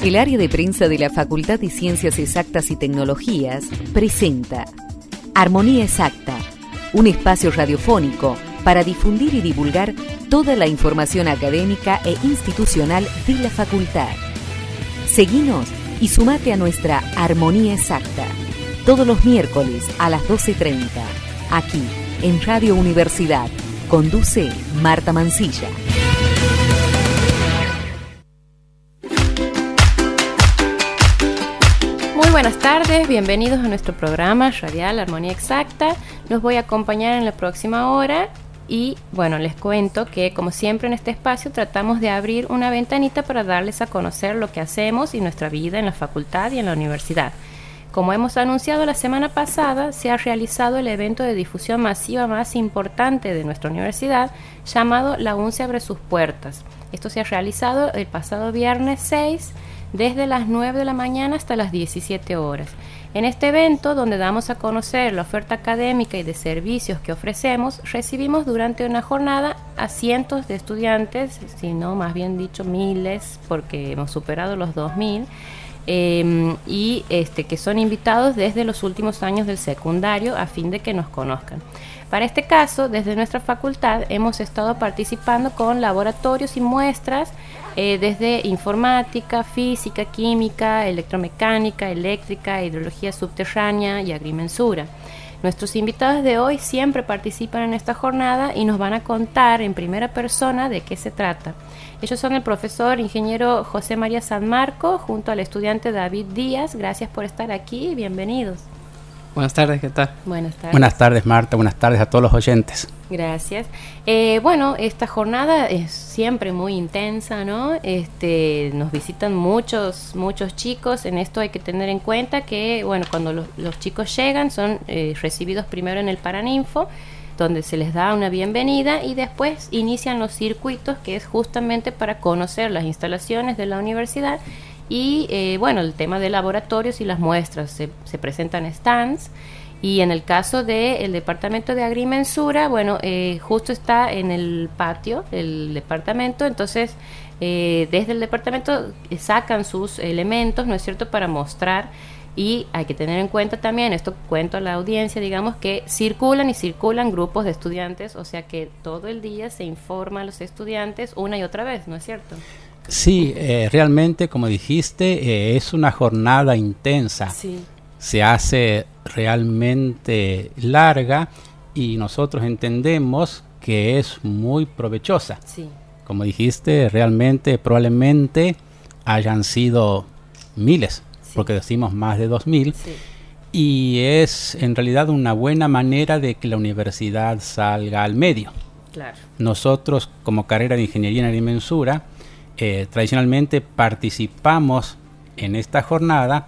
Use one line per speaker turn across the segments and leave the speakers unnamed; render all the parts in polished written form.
El área de prensa de la Facultad de Ciencias Exactas y Tecnologías presenta Armonía Exacta, un espacio radiofónico para difundir y divulgar toda la información académica e institucional de la facultad. Seguinos y sumate a nuestra Armonía Exacta, todos los miércoles a las 12:30, aquí en Radio Universidad. Conduce Marta Mancilla.
Muy buenas tardes, bienvenidos a nuestro programa radial Armonía Exacta. Los voy a acompañar en la próxima hora y bueno, les cuento que como siempre en este espacio tratamos de abrir una ventanita para darles a conocer lo que hacemos y nuestra vida en la facultad y en la universidad. Como hemos anunciado la semana pasada, se ha realizado el evento de difusión masiva más importante de nuestra universidad, llamado La UNCE abre sus puertas. Esto se ha realizado el pasado viernes 6, desde las 9 de la mañana hasta las 17 horas. En este evento, donde damos a conocer la oferta académica y de servicios que ofrecemos, recibimos durante una jornada a cientos de estudiantes, si no más bien dicho miles, porque hemos superado los 2000, que son invitados desde los últimos años del secundario a fin de que nos conozcan. Para este caso, desde nuestra facultad hemos estado participando con laboratorios y muestras desde informática, física, química, electromecánica, eléctrica, hidrología subterránea y agrimensura. Nuestros invitados de hoy siempre participan en esta jornada y nos van a contar en primera persona de qué se trata. Ellos son el profesor ingeniero José María San Marco junto al estudiante David Díaz. Gracias por estar aquí y bienvenidos.
Buenas tardes, ¿qué tal?
Buenas tardes.
Buenas tardes, Marta. Buenas tardes a todos los oyentes.
Gracias. Esta jornada es siempre muy intensa, ¿no? Nos visitan muchos chicos. En esto hay que tener en cuenta que, cuando los chicos llegan son recibidos primero en el Paraninfo, donde se les da una bienvenida y después inician los circuitos, que es justamente para conocer las instalaciones de la universidad y, el tema de laboratorios y las muestras. Se presentan stands y en el caso del departamento de agrimensura, justo está en el patio del departamento, entonces desde el departamento sacan sus elementos, ¿no es cierto?, para mostrar. Y hay que tener en cuenta también, esto cuento a la audiencia, digamos que circulan grupos de estudiantes, o sea que todo el día se informa a los estudiantes una y otra vez, ¿no es cierto?
Sí, realmente, como dijiste, es una jornada intensa.
Sí.
Se hace realmente larga y nosotros entendemos que es muy provechosa.
Sí.
Como dijiste, realmente probablemente hayan sido miles. Sí. Porque decimos más de 2000, sí. Y es en realidad una buena manera de que la universidad salga al medio.
Claro.
Nosotros, como carrera de Ingeniería en Agrimensura, tradicionalmente participamos en esta jornada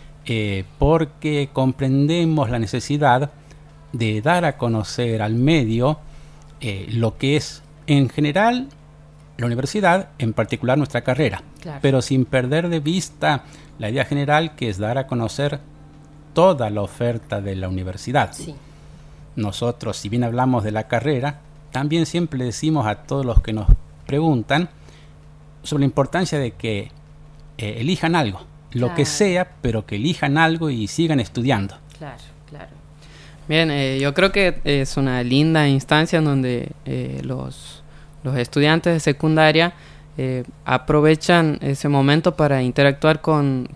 porque comprendemos la necesidad de dar a conocer al medio lo que es en general la universidad, en particular nuestra carrera, claro. Pero sin perder de vista la idea general, que es dar a conocer toda la oferta de la universidad.
Sí. Nosotros,
si bien hablamos de la carrera, también siempre le decimos a todos los que nos preguntan sobre la importancia de que elijan algo, lo
claro.
que sea, pero que elijan algo y sigan estudiando.
Claro, claro.
Bien, yo creo que es una linda instancia en donde los estudiantes de secundaria aprovechan ese momento para interactuar con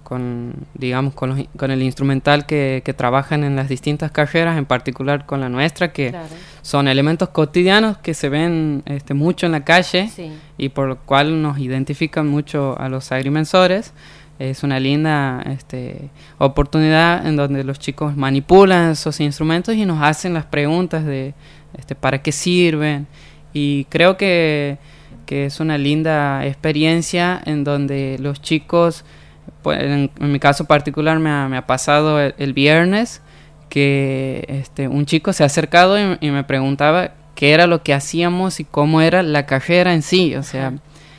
el instrumental que trabajan en las distintas carreras, en particular con la nuestra, que claro. Son elementos cotidianos que se ven mucho en la calle, sí. Y por lo cual nos identifican mucho a los agrimensores. Es una linda oportunidad en donde los chicos manipulan esos instrumentos y nos hacen las preguntas de para qué sirven, y creo que es una linda experiencia en donde los chicos, pues, en mi caso particular me ha pasado el viernes que un chico se ha acercado y me preguntaba qué era lo que hacíamos y cómo era la carrera en sí. O sea,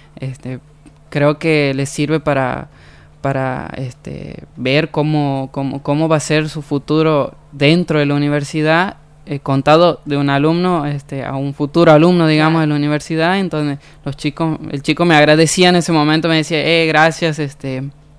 creo que les sirve para ver cómo va a ser su futuro dentro de la universidad, contado de un alumno a un futuro alumno, digamos, de la universidad. Entonces el chico me agradecía en ese momento, me decía, gracias,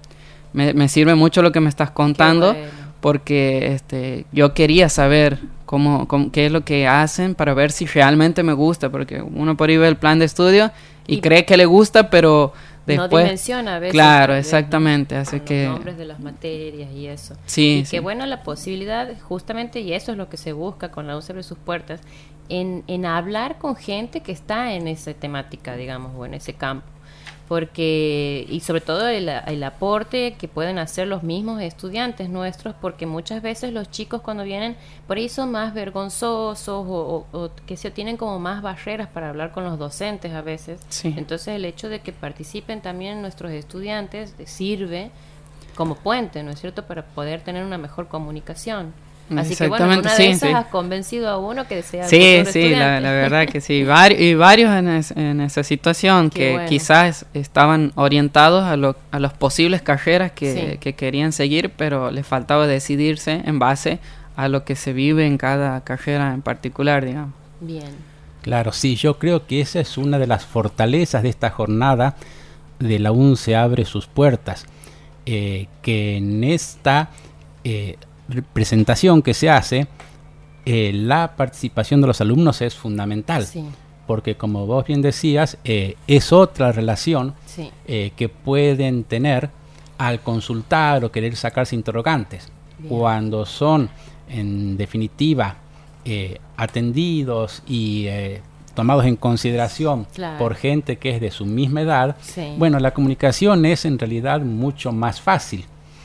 me sirve mucho lo que me estás contando,
Qué bueno.
porque yo quería saber qué es lo que hacen para ver si realmente me gusta, porque uno por ahí ve el plan de estudio y cree que le gusta, pero después...
No dimensiona a veces.
Claro,
tal vez,
exactamente,
¿no?
así
Con
que...
los nombres de las materias y eso.
Sí,
Y
sí.
qué bueno la posibilidad, justamente, y eso es lo que se busca con la UCB de sus puertas, en hablar con gente que está en esa temática, digamos, o en ese campo. Porque, y sobre todo el aporte que pueden hacer los mismos estudiantes nuestros, porque muchas veces los chicos cuando vienen por ahí son más vergonzosos o que se tienen como más barreras para hablar con los docentes a veces.
Sí.
Entonces el hecho de que participen también nuestros estudiantes sirve como puente, ¿no es cierto?, para poder tener una mejor comunicación. Así que bueno,
Exactamente,
una
sí,
de esas
sí.
has convencido a uno que sea el
Sí,
futuro
sí,
estudiante.
la verdad que sí. Y varios en esa situación
Qué
que
bueno.
quizás estaban orientados a las posibles carreras
Sí.
que querían seguir, pero les faltaba decidirse en base a lo que se vive en cada carrera en particular, digamos.
Bien.
Claro, sí, yo creo que esa es una de las fortalezas de esta jornada de la UNCE abre sus puertas, que en esta presentación que se hace, la participación de los alumnos es fundamental,
Sí,
porque como vos bien decías, es otra relación
sí.
que pueden tener al consultar o querer sacarse interrogantes.
Bien.
Cuando son, en definitiva, atendidos y tomados en consideración
Claro.
por gente que es de su misma edad,
Sí.
bueno, la comunicación es en realidad mucho más fácil.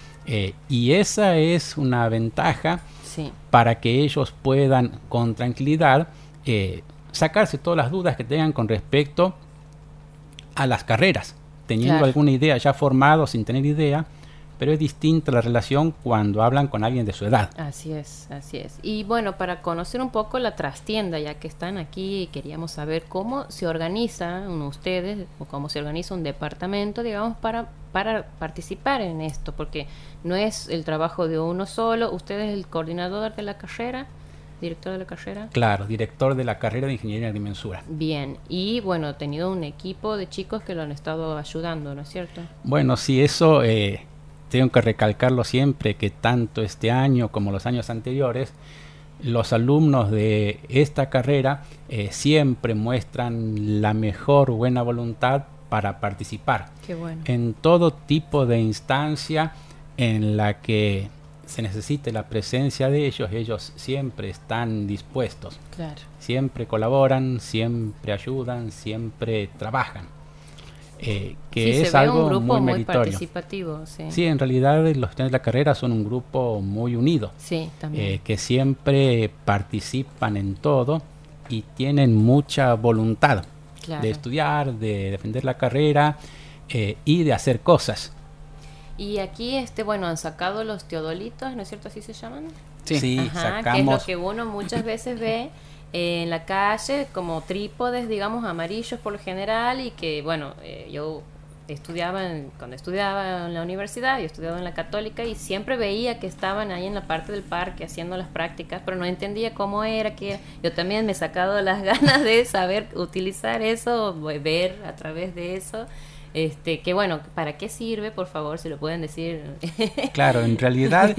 Y esa es una ventaja
Sí.
para que ellos puedan con tranquilidad sacarse todas las dudas que tengan con respecto a las carreras, teniendo
Claro.
alguna idea ya formado, sin tener idea, pero es distinta la relación cuando hablan con alguien de su edad.
Así es, así es. Y bueno, para conocer un poco la trastienda, ya que están aquí, queríamos saber cómo se organizan ustedes o cómo se organiza un departamento, digamos, para participar en esto, porque no es el trabajo de uno solo. Usted es el coordinador de la carrera, director de la carrera.
Claro, director de la carrera de Ingeniería en Agrimensura.
Bien, y bueno, ha tenido un equipo de chicos que lo han estado ayudando, ¿no es cierto?
Bueno, sí, eso tengo que recalcarlo siempre, que tanto este año como los años anteriores, los alumnos de esta carrera siempre muestran la mejor buena voluntad para participar
Qué bueno.
en todo tipo de instancia en la que se necesite la presencia de ellos. Ellos siempre están dispuestos,
Claro.
siempre colaboran, siempre ayudan, siempre trabajan. Que
Sí,
es
se ve
algo
un grupo
muy
muy
meritorio.
participativo, sí.
Sí, en realidad los estudiantes de la carrera son un grupo muy unido,
Sí, también.
que siempre participan en todo y tienen mucha voluntad
Claro.
de estudiar, de defender la carrera y de hacer cosas.
Y aquí, bueno, han sacado los teodolitos, ¿no es cierto? ¿Así se llaman?
Sí,
Ajá, que es lo que uno muchas veces ve en la calle como trípodes, digamos, amarillos por lo general, y que, bueno, yo cuando estudiaba en la universidad, yo estudiaba en la Católica y siempre veía que estaban ahí en la parte del parque haciendo las prácticas, pero no entendía cómo era, que yo también me he sacado las ganas de saber utilizar eso, ver a través de eso. Que bueno, ¿para qué sirve? Por favor, si lo pueden decir.
Claro, en realidad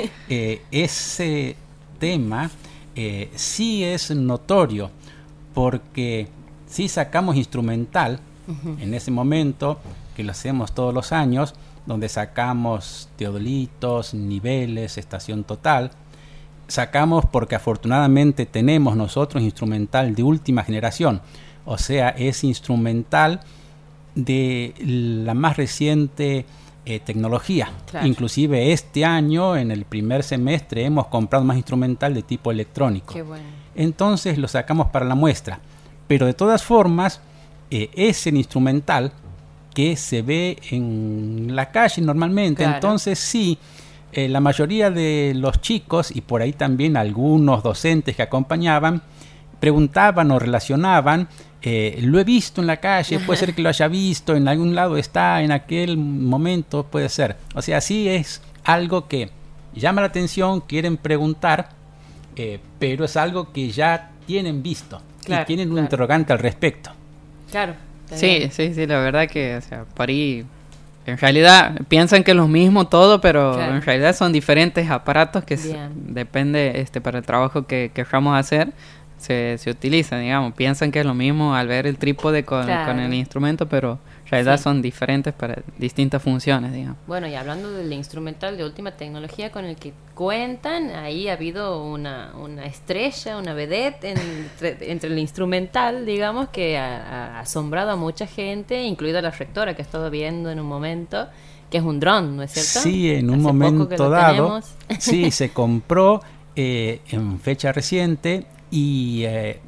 ese tema sí es notorio, porque si sacamos instrumental en ese momento, que lo hacemos todos los años, donde sacamos teodolitos, niveles, estación total, sacamos porque afortunadamente tenemos nosotros instrumental de última generación, o sea, es instrumental de la más reciente tecnología.
Claro.
Inclusive este año, en el primer semestre, hemos comprado más instrumental de tipo electrónico.
Qué bueno.
Entonces lo sacamos para la muestra. Pero de todas formas, es el instrumental que se ve en la calle normalmente.
Claro.
Entonces sí, la mayoría de los chicos, y por ahí también algunos docentes que acompañaban, preguntaban o relacionaban, lo he visto en la calle, puede ser que lo haya visto, en algún lado está, en aquel momento puede ser. O sea, sí es algo que llama la atención, quieren preguntar, pero es algo que ya tienen visto,
Claro,
y tienen un
claro.
interrogante al respecto.
Claro. está
Sí,
bien.
sí, sí, la verdad que, o sea, por ahí en realidad piensan que es lo mismo todo, pero
Claro.
en realidad son diferentes aparatos que
Bien.
depende para el trabajo que queramos hacer. Se utiliza, digamos, piensan que es lo mismo al ver el trípode con el instrumento, pero en realidad
Sí.
son diferentes para distintas funciones, digamos.
Bueno, y hablando del instrumental de última tecnología con el que cuentan, ahí ha habido una estrella, una vedette entre el instrumental, digamos, que ha asombrado a mucha gente, incluida la rectora que ha estado viendo en un momento, que es un dron, ¿no es cierto?
Sí, en un
Hace poco que
momento
lo
dado,
tenemos.
sí, se compró en fecha reciente y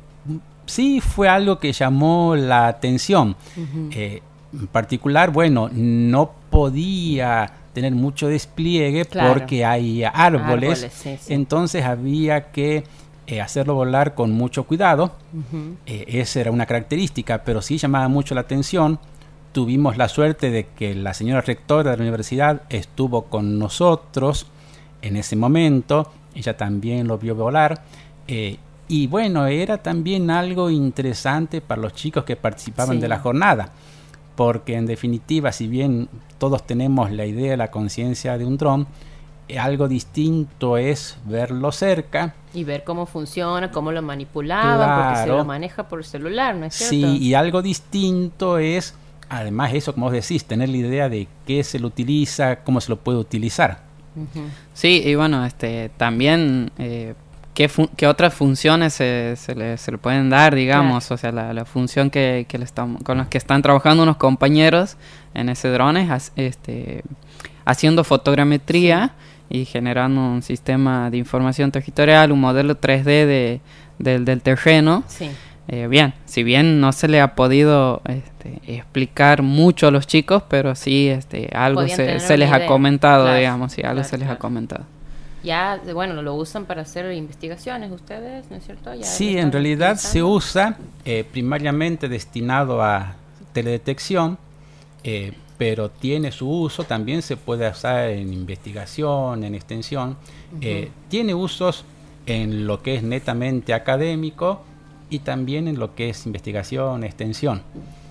sí fue algo que llamó la atención.
Ujú.
En particular, bueno, no podía tener mucho despliegue
Claro.
porque hay árboles,
Sí, sí.
entonces había que hacerlo volar con mucho cuidado.
Ujú.
Esa era una característica, pero sí llamaba mucho la atención. Tuvimos la suerte de que la señora rectora de la universidad estuvo con nosotros en ese momento, ella también lo vio volar, y bueno, era también algo interesante para los chicos que participaban
Sí.
de la jornada, porque en definitiva, si bien todos tenemos la idea de la conciencia de un dron, algo distinto es verlo cerca.
Y ver cómo funciona, cómo lo manipulaban, porque se
Claro.
lo maneja por celular, ¿no es cierto?
Sí, y algo distinto es, además eso, como vos decís, tener la idea de qué se lo utiliza, cómo se lo puede utilizar.
Ujú.
Sí, y bueno, también ¿qué otras funciones se le pueden dar, digamos?
Claro.
O sea, la función con las que están trabajando unos compañeros en ese drone es haciendo fotogrametría y generando un sistema de información territorial, un modelo 3D del terreno.
Sí.
Bien, si bien no se le ha podido explicar mucho a los chicos, pero sí algo
Podían tener
se les
una
ha
idea.
comentado,
Claro,
digamos, sí, algo
claro,
se les ha
claro.
comentado.
Ya, bueno, lo usan para hacer investigaciones ustedes, ¿no es cierto? Ya
Sí,
lo
en
están
realidad se
utilizando.
usa primariamente destinado a teledetección, pero tiene su uso, también se puede usar en investigación, en extensión. Tiene usos en lo que es netamente académico y también en lo que es investigación, extensión.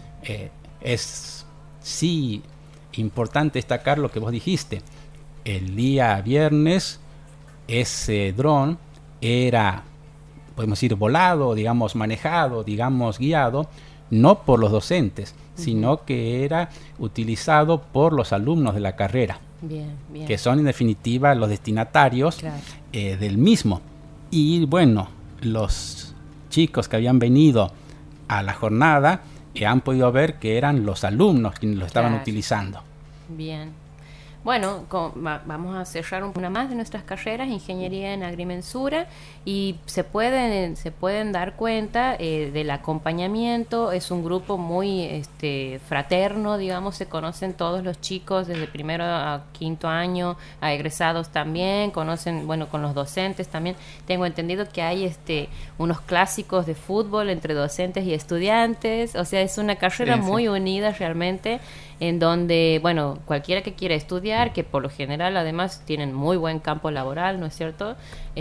Es sí importante destacar lo que vos dijiste. El día viernes ese dron era, podemos decir, volado, digamos, manejado, digamos, guiado, no por los docentes, sino que era utilizado por los alumnos de la carrera,
Bien, bien.
que son en definitiva los destinatarios
Claro.
del mismo. Y bueno, los chicos que habían venido a la jornada han podido ver que eran los alumnos quienes lo estaban
Claro.
utilizando.
Bien. Bueno, vamos a cerrar una más de nuestras carreras, Ingeniería en Agrimensura, y se pueden dar cuenta del acompañamiento. Es un grupo muy fraterno, digamos, se conocen todos los chicos desde primero a quinto año, a egresados también, conocen, bueno, con los docentes también. Tengo entendido que hay unos clásicos de fútbol entre docentes y estudiantes, o sea, es una carrera
Sí, sí.
muy unida realmente, en donde, bueno, cualquiera que quiera estudiar, que por lo general además tienen muy buen campo laboral, ¿no es cierto?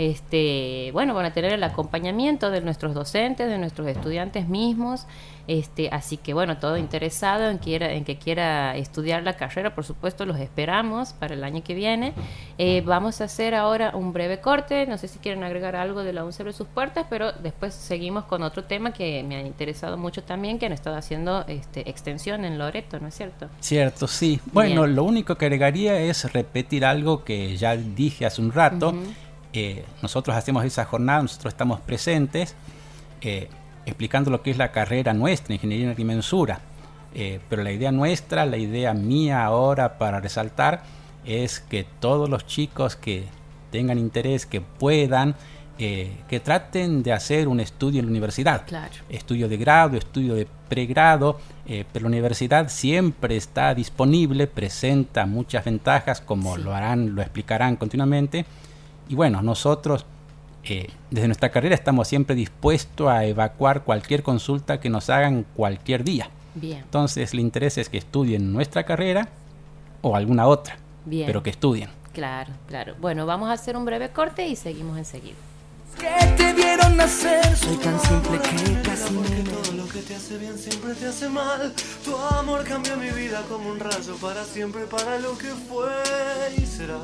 Bueno, van a tener el acompañamiento de nuestros docentes, de nuestros estudiantes mismos, así que bueno, todo interesado en que quiera estudiar la carrera, por supuesto, los esperamos para el año que viene. Vamos a hacer ahora un breve corte, no sé si quieren agregar algo de la UNCE abre sus puertas, pero después seguimos con otro tema que me ha interesado mucho también, que han estado haciendo extensión en Loreto, ¿no es cierto?
Cierto, sí. Bueno,
Bien.
lo único que agregaría es repetir algo que ya dije hace un rato.
Ujú.
Nosotros hacemos esa jornada, nosotros estamos presentes explicando lo que es la carrera nuestra, Ingeniería en Agrimensura. Pero la idea nuestra, la idea mía ahora para resaltar, es que todos los chicos que tengan interés, que puedan, que traten de hacer un estudio en la universidad.
Claro.
Estudio de grado, estudio de pregrado, pero la universidad siempre está disponible, presenta muchas ventajas, como
Sí.
lo explicarán continuamente. Y bueno, nosotros desde nuestra carrera estamos siempre dispuestos a evacuar cualquier consulta que nos hagan cualquier día.
Bien,
Entonces, el interés es que estudien nuestra carrera o alguna otra,
bien.
pero que estudien.
Claro, claro. Bueno, vamos a hacer un breve corte y seguimos enseguida.
Que te viene vieron nacer. Soy tan simple que casi
porque todo lo que te hace bien siempre te hace mal. Tu amor cambió mi vida como un rayo para siempre, para lo que fue y será.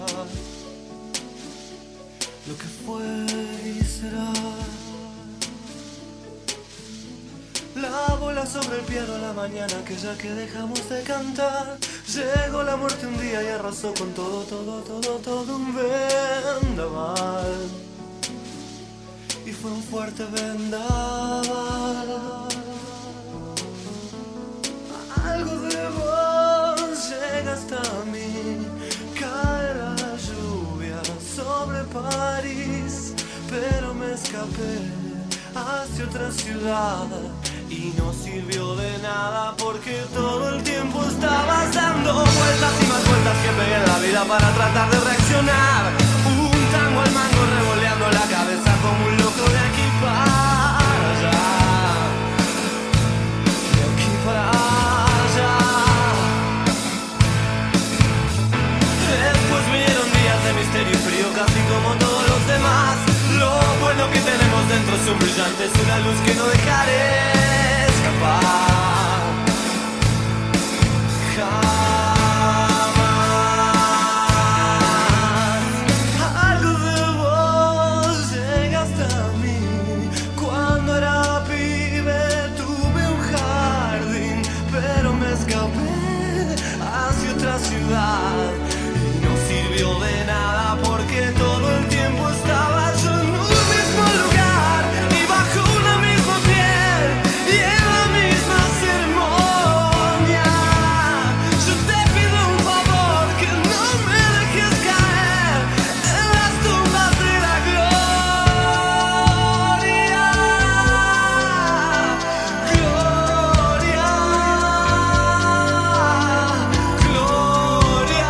Lo que fue y será. La bola sobre el piano a la mañana, aquella que dejamos de cantar. Llegó la muerte un día y arrasó con todo un vendaval. Y fue un fuerte vendaval. Algo de vos llega hasta mí. Cae la lluvia sobre París, pero me escapé hacia otra ciudad. Y no sirvió de nada porque todo el tiempo estabas dando vueltas y más vueltas que pegué en la vida para tratar de reaccionar. Un tango al mango revoleando la cabeza como un loco de aquí para allá. De aquí para allá. Después vinieron días de misterio y frío casi como todos los demás. Lo bueno que tenemos dentro es un brillante, es una luz que no dejaré escapar jamás. Algo de vos llega hasta mí. Cuando era pibe tuve un jardín, pero me escapé hacia otra ciudad. Y no sirvió de nada porque todo el tiempo estaba yo en un mismo lugar y bajo una misma piel y en la misma ceremonia. Yo te pido un favor, que no me dejes caer en las tumbas de la gloria. Gloria, gloria,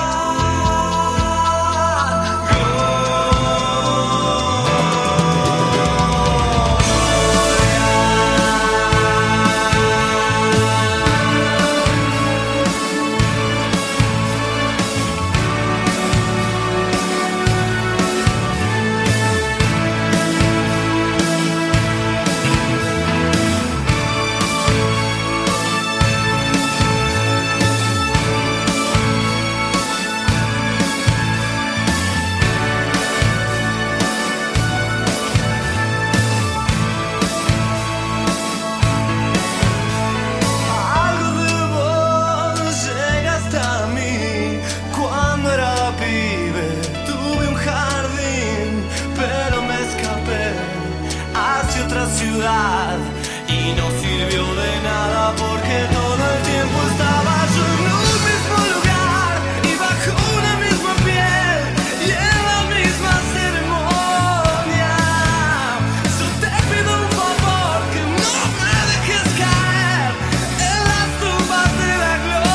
algo de vos llega hasta mí. Cuando era pibe tuve un jardín, pero me escapé hacia otra ciudad y no sirvió de nada porque todo el tiempo estaba yo en un mismo lugar y bajo una misma piel y en la misma ceremonia. Yo te pido un favor, que no me dejes caer en las tumbas de la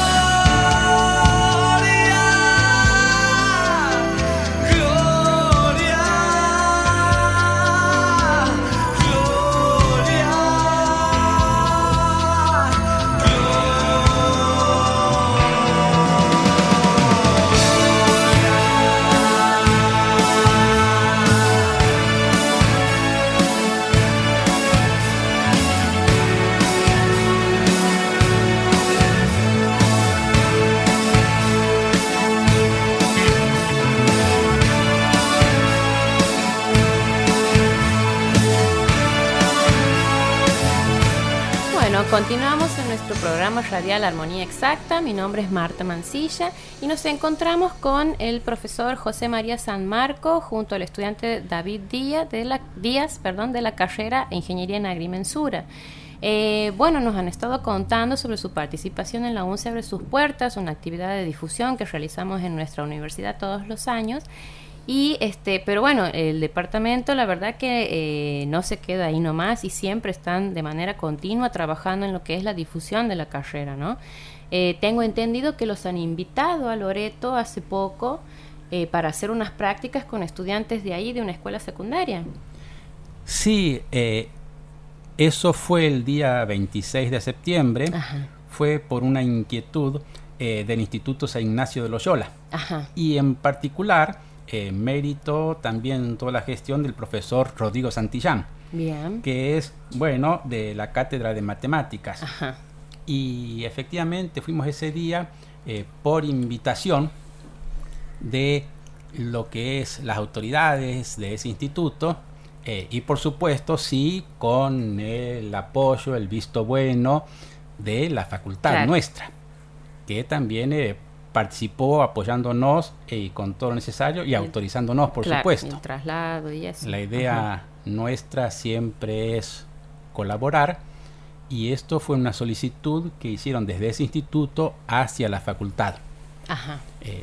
gloria. Gloria,
Bueno, continuamos en nuestro programa radial Armonía Exacta. Mi nombre es Marta Mancilla y nos encontramos con el profesor José María San Marco junto al estudiante David Díaz de la carrera Ingeniería en Agrimensura. Bueno, nos han estado contando sobre su participación en la UNCE Abre Sus Puertas, una actividad de difusión que realizamos en nuestra universidad todos los años. Y pero bueno, el departamento la verdad que no se queda ahí nomás y siempre están de manera continua trabajando en lo que es la difusión de la carrera, ¿no? Tengo entendido que los han invitado a Loreto hace poco para hacer unas prácticas con estudiantes de ahí, de una escuela secundaria.
Sí, eso fue el día 26 de septiembre.
Ajá.
Fue por una inquietud del Instituto San Ignacio de Loyola.
Ajá.
Y en particular mérito también toda la gestión del profesor Rodrigo Santillán,
Bien.
que es, bueno, de la Cátedra de Matemáticas.
Ajá.
Y efectivamente fuimos ese día por invitación de lo que es las autoridades de ese instituto, y por supuesto sí con el apoyo, el visto bueno de la facultad nuestra, que también participó apoyándonos con todo lo necesario y autorizándonos, por supuesto.
El traslado y eso.
La idea nuestra siempre es colaborar, y esto fue una solicitud que hicieron desde ese instituto hacia la facultad.
Ajá.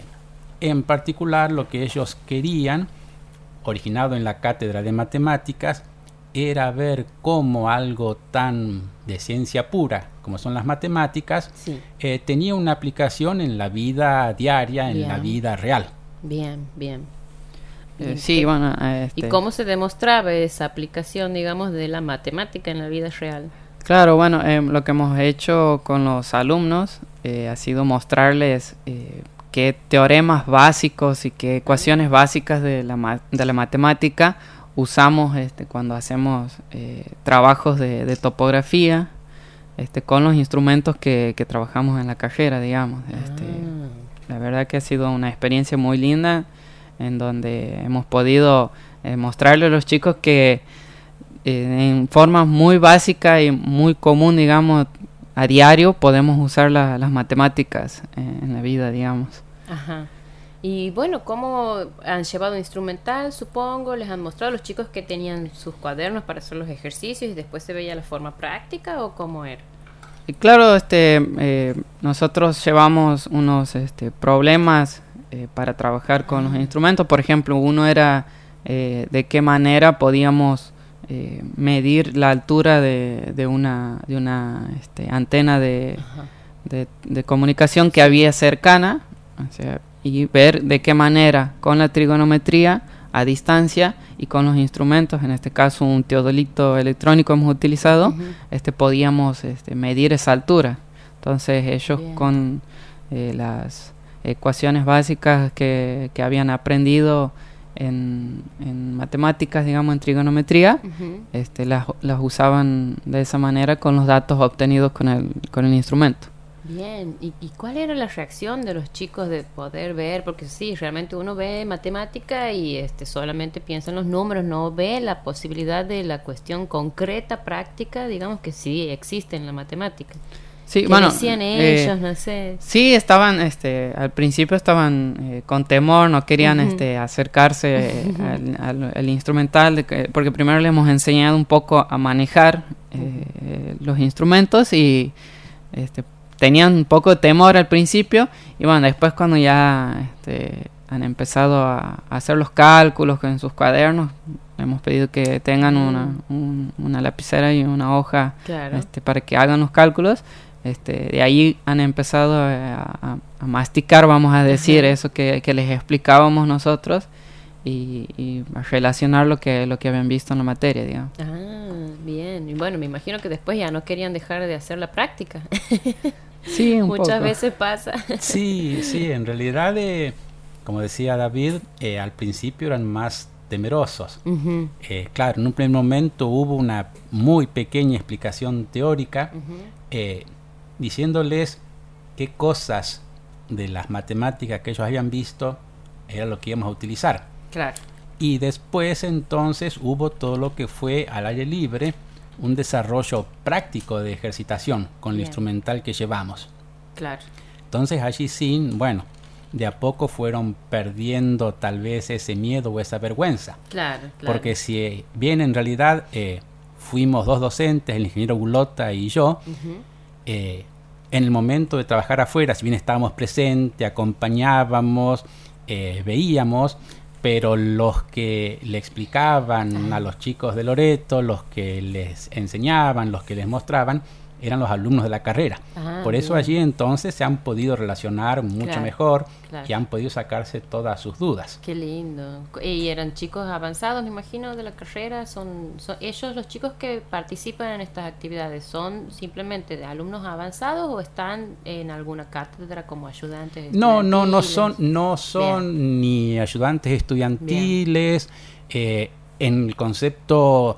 En particular, lo que ellos querían, originado en la Cátedra de Matemáticas, era ver cómo algo tan de ciencia pura como son las matemáticas tenía una aplicación en la vida diaria, en la vida real.
Bien, bien.
Sí, bueno.
¿Y cómo se demostraba esa aplicación, digamos, de la matemática en la vida real?
Claro, bueno, lo que hemos hecho con los alumnos ha sido mostrarles qué teoremas básicos y qué ecuaciones básicas de la matemática usamos cuando hacemos trabajos de topografía con los instrumentos que trabajamos en la carrera, digamos. La verdad que ha sido una experiencia muy linda, en donde hemos podido mostrarle a los chicos que en forma muy básica y muy común, digamos, a diario podemos usar las matemáticas en la vida, digamos.
Ajá. Y bueno, ¿cómo han llevado instrumental, supongo? ¿Les han mostrado a los chicos que tenían sus cuadernos para hacer los ejercicios y después se veía la forma práctica, o cómo era?
Y claro, nosotros llevamos unos problemas para trabajar con los instrumentos. Por ejemplo, uno era de qué manera podíamos medir la altura de una antena de comunicación que había cercana, o sea, y ver de qué manera con la trigonometría a distancia y con los instrumentos, en este caso un teodolito electrónico hemos utilizado, podíamos medir esa altura. Entonces ellos con las ecuaciones básicas que habían aprendido en matemáticas, digamos en trigonometría, las usaban de esa manera con los datos obtenidos con el instrumento.
Bien, ¿y cuál era la reacción de los chicos de poder ver? Porque sí, realmente uno ve matemática y solamente piensa en los números, no ve la posibilidad de la cuestión concreta, práctica, digamos, que sí existe en la matemática.
Sí,
¿Qué
bueno,
decían ellos? No sé.
Sí, estaban, al principio estaban con temor, no querían acercarse al instrumental, porque primero les hemos enseñado un poco a manejar los instrumentos y tenían un poco de temor al principio, y bueno, después cuando ya han empezado a hacer los cálculos en sus cuadernos, hemos pedido que tengan una lapicera y una hoja para que hagan los cálculos. De ahí han empezado a masticar, vamos a decir, eso que les explicábamos nosotros, y a relacionar lo que habían visto en la materia, digamos.
Bien. Y bueno, me imagino que después ya no querían dejar de hacer la práctica.
Sí,
muchas veces pasa.
Sí, en realidad, como decía David, al principio eran más temerosos. Claro, en un primer momento hubo una muy pequeña explicación teórica, diciéndoles qué cosas de las matemáticas que ellos habían visto era lo que íbamos a utilizar.
Claro.
Y después entonces hubo todo lo que fue al aire libre, un desarrollo práctico de ejercitación con el instrumental que llevamos.
Claro.
Entonces allí sí, bueno, de a poco fueron perdiendo tal vez ese miedo o esa vergüenza.
Claro.
Porque si bien en realidad fuimos dos docentes, el ingeniero Gulota y yo, en el momento de trabajar afuera, si bien estábamos presentes, acompañábamos, veíamos, pero los que le explicaban a los chicos de Loreto, los que les enseñaban, los que les mostraban, eran los alumnos de la carrera. Por eso
bien.
allí entonces se han podido relacionar mucho
Claro,
mejor
claro.
y han podido sacarse todas sus dudas.
Qué lindo. Y eran chicos avanzados, me imagino, de la carrera. Son ellos, los chicos que participan en estas actividades, ¿son simplemente de alumnos avanzados o están en alguna cátedra como ayudantes
No
estudiantiles?
son ni ayudantes estudiantiles en el concepto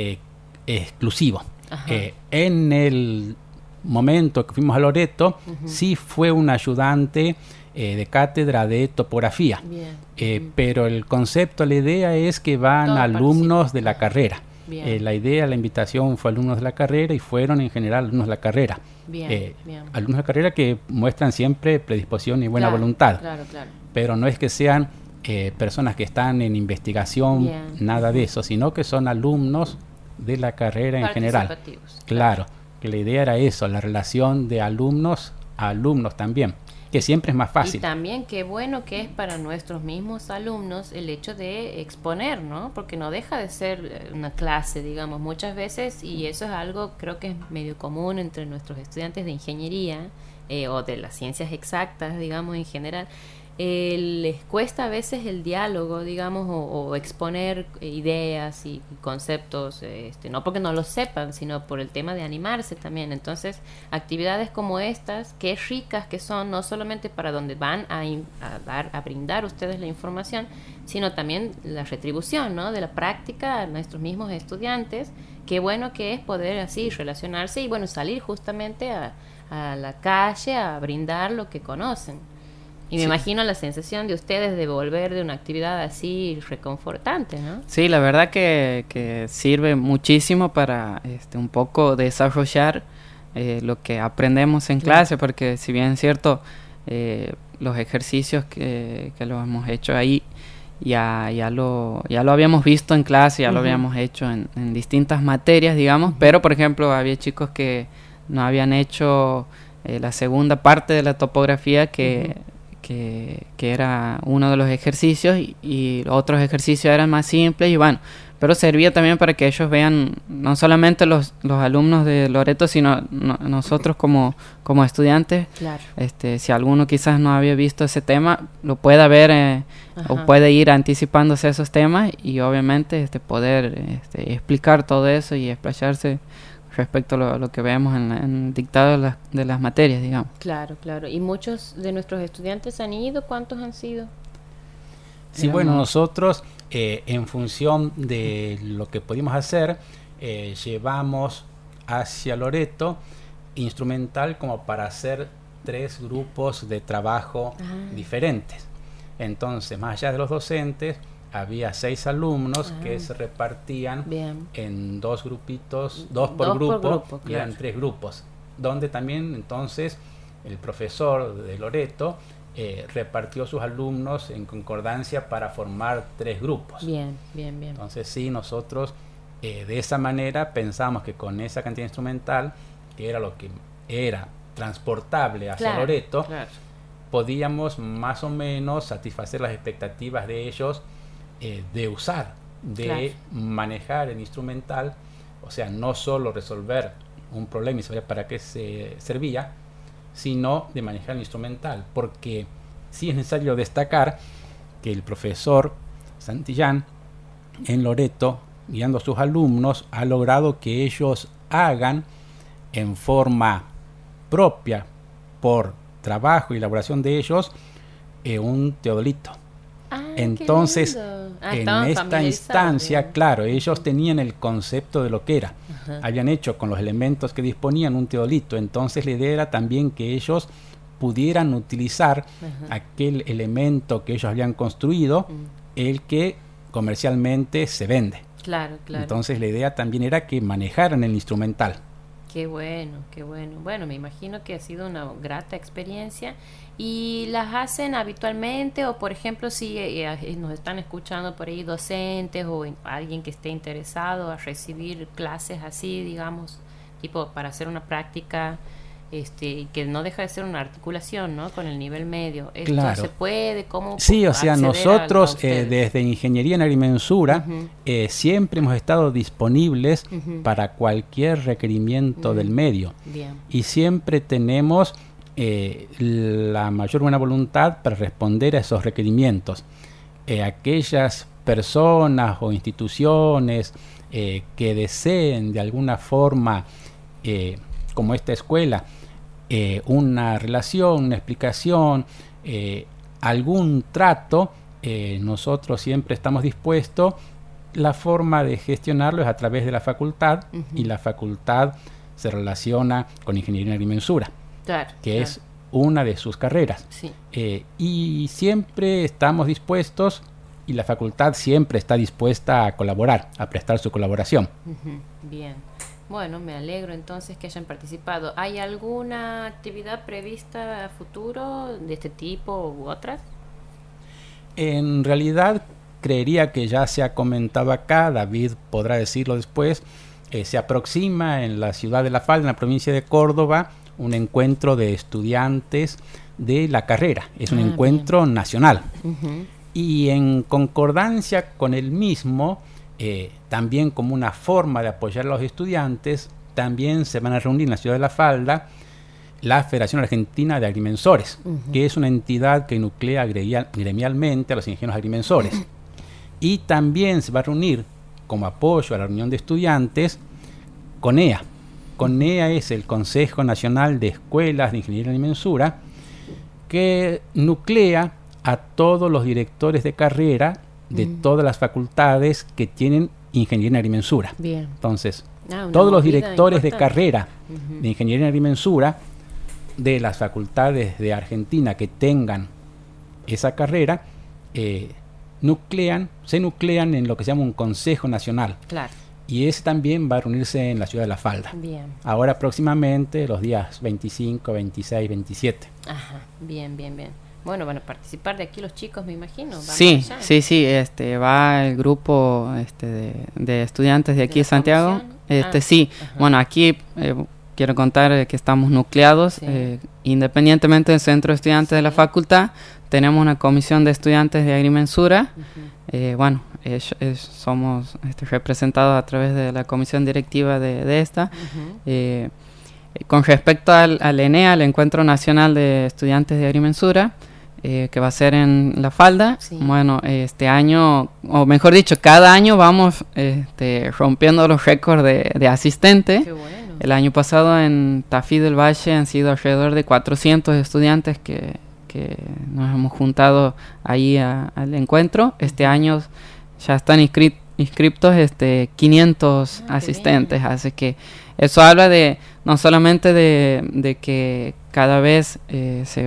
exclusivo.
Ajá.
En el momento que fuimos a Loreto, sí fue un ayudante de cátedra de topografía.
Bien.
Pero el concepto, la idea es que van
Todos
alumnos de la
participan.
carrera.
Bien.
La invitación fue alumnos de la carrera y fueron en general alumnos de la carrera.
Bien, bien.
Alumnos de la carrera que muestran siempre predisposición y buena
Claro,
voluntad.
Claro, claro.
Pero no es que sean personas que están en investigación,
Bien.
nada de eso, sino que son alumnos de la carrera en general.
Participativos,
Claro, que la idea era eso, la relación de alumnos a alumnos también, que siempre es más
Y
fácil.
también qué bueno que es para nuestros mismos alumnos el hecho de exponer, ¿no? Porque no deja de ser una clase, digamos, muchas veces, y eso es algo creo que es medio común entre nuestros estudiantes de ingeniería o de las ciencias exactas, digamos, en general. Les cuesta a veces el diálogo, digamos, o exponer ideas y conceptos, no porque no lo sepan, sino por el tema de animarse también. Entonces, actividades como estas, qué ricas que son, no solamente para donde van a brindar ustedes la información, sino también la retribución, ¿no? De la práctica a nuestros mismos estudiantes. Qué bueno que es poder así relacionarse y, bueno, salir justamente a la calle a brindar lo que conocen. Y me imagino la sensación de ustedes de volver de una actividad así reconfortante, ¿no?
Sí, la verdad que sirve muchísimo para un poco desarrollar lo que aprendemos en clase, porque si bien es cierto, los ejercicios que lo hemos hecho ahí ya lo habíamos visto en clase, ya lo habíamos hecho en distintas materias, digamos, pero por ejemplo había chicos que no habían hecho la segunda parte de la topografía que era uno de los ejercicios y otros ejercicios eran más simples y bueno, pero servía también para que ellos vean no solamente los alumnos de Loreto, sino nosotros como estudiantes.
Claro.
Si alguno quizás no había visto ese tema, lo pueda ver o puede ir anticipándose a esos temas y obviamente poder explicar todo eso y explayarse respecto a lo que vemos en el dictado de las materias, digamos.
Claro, claro. ¿Y muchos de nuestros estudiantes han ido? ¿Cuántos han sido?
Sí, bueno, nosotros en función de lo que pudimos hacer, llevamos hacia Loreto instrumental como para hacer 3 grupos de trabajo diferentes. Entonces, más allá de los docentes, había 6 alumnos que se repartían en 2 grupitos, 2 por grupo, y eran 3 grupos, donde también entonces el profesor de Loreto repartió sus alumnos en concordancia para formar 3 grupos.
Bien, bien, bien.
Entonces sí, nosotros de esa manera pensamos que con esa cantidad instrumental, que era lo que era transportable hacia Loreto, podíamos más o menos satisfacer las expectativas de ellos de usar, de manejar el instrumental, o sea, no solo resolver un problema y saber para qué se servía, sino de manejar el instrumental, porque sí es necesario destacar que el profesor Santillán en Loreto, guiando a sus alumnos, ha logrado que ellos hagan en forma propia, por trabajo y elaboración de ellos, un teodolito. Entonces, en esta instancia, claro, ellos tenían el concepto de lo que era. Habían hecho con los elementos que disponían un teodolito. Entonces, la idea era también que ellos pudieran utilizar aquel elemento que ellos habían construido, el que comercialmente se vende.
Claro, claro.
Entonces, la idea también era que manejaran el instrumental.
Qué bueno, qué bueno. Bueno, me imagino que ha sido una grata experiencia. ¿Y las hacen habitualmente? O, por ejemplo, si nos están escuchando por ahí docentes o alguien que esté interesado a recibir clases así, digamos, tipo para hacer una práctica y que no deja de ser una articulación, ¿no? Con el nivel medio. ¿Esto
Claro.
se puede? ¿Cómo
Sí, o sea,
acceder
nosotros
a ustedes?
desde Ingeniería en Agrimensura
Ujú.
siempre hemos estado disponibles
Ujú.
para cualquier requerimiento del medio
Bien.
y siempre tenemos la mayor buena voluntad para responder a esos requerimientos. Aquellas personas o instituciones que deseen de alguna forma, como esta escuela, una relación, una explicación, algún trato, nosotros siempre estamos dispuestos. La forma de gestionarlo es a través de la facultad,
Ujú.
y la facultad se relaciona con Ingeniería en Agrimensura,
Claro.
que
claro.
es una de sus carreras.
Sí.
Y siempre estamos dispuestos, y la facultad siempre está dispuesta a colaborar, a prestar su colaboración.
Ujú. Bien. Bueno, me alegro entonces que hayan participado. ¿Hay alguna actividad prevista a futuro de este tipo u otras?
En realidad, creería que ya se ha comentado acá, David podrá decirlo después, se aproxima en la ciudad de La Falda, en la provincia de Córdoba, un encuentro de estudiantes de la carrera. Es un encuentro nacional.
Ujú.
Y en concordancia con el mismo, también como una forma de apoyar a los estudiantes, también se van a reunir en la ciudad de La Falda la Federación Argentina de Agrimensores, que es una entidad que nuclea gremialmente a los ingenieros agrimensores. Y también se va a reunir como apoyo a la reunión de estudiantes CONEA. CONEA es el Consejo Nacional de Escuelas de Ingeniería en Agrimensura, que nuclea a todos los directores de carrera de todas las facultades que tienen Ingeniería en Agrimensura.
Bien.
Entonces,
Una
todos los
movida
directores de
importante.
carrera
Ujú.
de Ingeniería en Agrimensura de las facultades de Argentina que tengan esa carrera, se nuclean en lo que se llama un Consejo Nacional.
Claro.
Y ese también va a reunirse en la ciudad de La Falda.
Bien.
Ahora próximamente, los días 25, 26, 27.
Ajá. Bien, bien, bien. Bueno, van a participar de aquí los chicos, me imagino. Van
Sí,
para allá.
sí, va el grupo de estudiantes de aquí de
la
Santiago.
comisión?
Sí,
Ajá.
bueno, aquí quiero contar que estamos nucleados,
Sí.
independientemente del centro de estudiantes de la
Sí.
facultad, tenemos una comisión de estudiantes de Agrimensura.
Ujú.
Bueno, somos representados a través de la comisión directiva de esta.
Ujú.
Con respecto al ENEA, al Encuentro Nacional de Estudiantes de Agrimensura, que va a ser en La Falda.
Sí.
Bueno, este año, o mejor dicho, cada año vamos rompiendo los récords de asistentes.
Qué bueno.
El año pasado en Tafí del Valle han sido alrededor de 400 estudiantes que nos hemos juntado ahí al encuentro. Este año ya están inscriptos 500
qué
asistentes,
bien.
así que eso habla de no solamente de que cada vez se